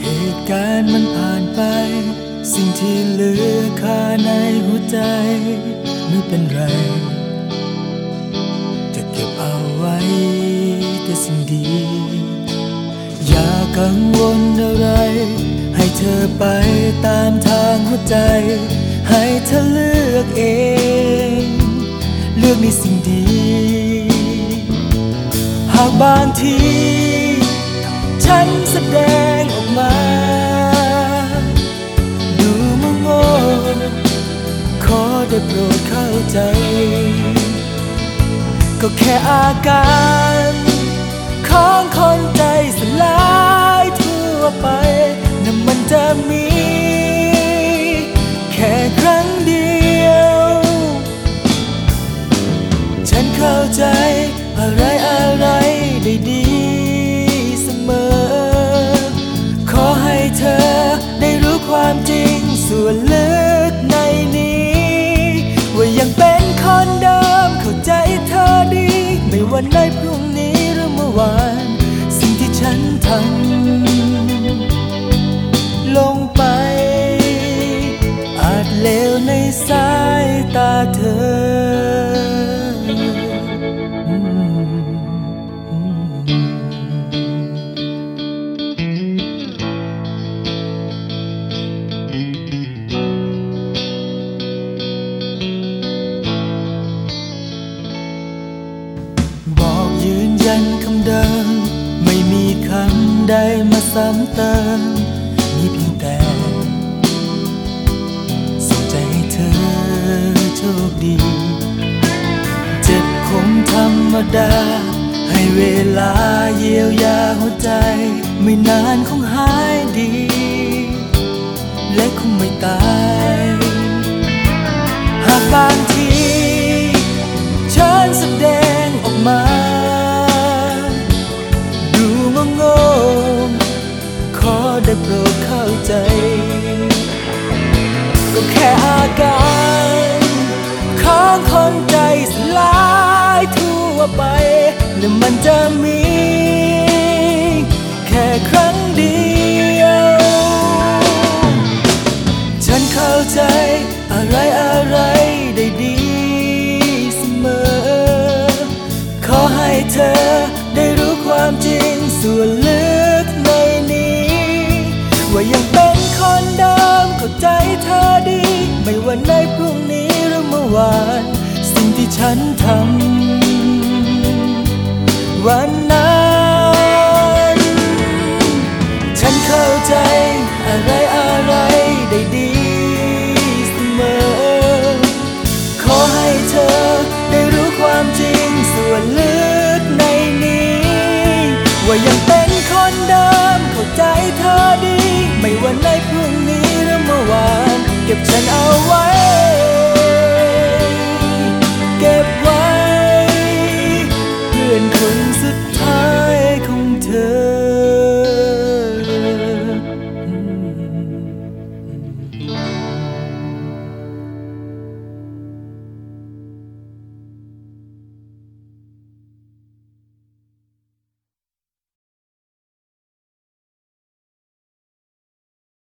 ตุการณ์มันผ่านไปสิ่งที่เหลือคาในหัวใจไม่เป็นไรจะเก็บเอาไว้แต่สิ่งดีอย่ากังวลอะไรให้เธอไปตามทางหัวใจให้เธอเลือกเองเลือกในสิ่งดีหากบางทีฉันแสดงออกมาดูโง่ขอได้โปรดเข้าใจก็แค่อาการของคนใจสลายทั่วไปนั่นมันจะมีแค่ครั้งเดียวฉันเข้าใจอะไรได้ดีเสมอขอให้เธอได้รู้ความจริงส่วนลึกในนี้ว่ายังเป็นคนเดิมเข้าใจเธอดีไม่ว่าในพรุ่งนี้หรือเมื่อวานสิ่งที่ฉันทำลงไปอาจเลวในสายตาเธอยืนยันคำเดิมไม่มีคำใดมาซ้ำเติมมีเพียงแต่ส่งใจให้เธอโชคดีเจ็บคงธรรมดาให้เวลาเยียวยาหัวใจไม่นานคงหายดีและคงไม่ตายหากบางทีฉันแสดงออกมาขอได้โปรดเข้าใจก็แค่อาการของคนใจสลายทั่วไปและมันจะมีแค่ครั้งเดียวฉันเข้าใจอะไรได้ดีเสมอขอให้เธอได้รู้ความจริงส่วนลึกในนี้ว่ายังเป็นคนเดิมเข้าใจเธอดีไม่ว่าในพรุ่งนี้หรือเมื่อวานสิ่งที่ฉันทำวันนั้นฉันเข้าใจอะไรได้ดี